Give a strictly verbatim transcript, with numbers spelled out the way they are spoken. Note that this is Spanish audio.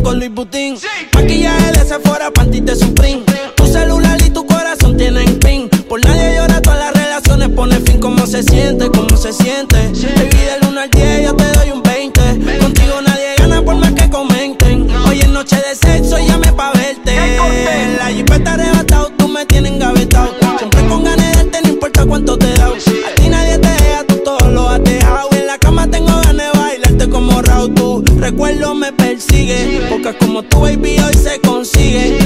con Louis Vuitton. Maquillaje de Sephora, panties de Supreme. Tu celular y tu corazón tienen pin. Por nadie llora, todas las relaciones pone fin. ¿Cómo se siente? ¿Cómo se siente? Baby, del uno al diez yo te doy un veinte. Contigo nadie gana por más que comenten. Hoy es noche de sexo, llame pa' verte. La jipeta arrebatado, tú me tienes engavetado. Siempre con ganas de darte, no importa cuánto te da. A ti nadie te deja, tú todo lo has dejado. En la cama tengo ganas de bailarte como Raúl. Tu recuerdo me persigue, porque como tu baby hoy se consigue.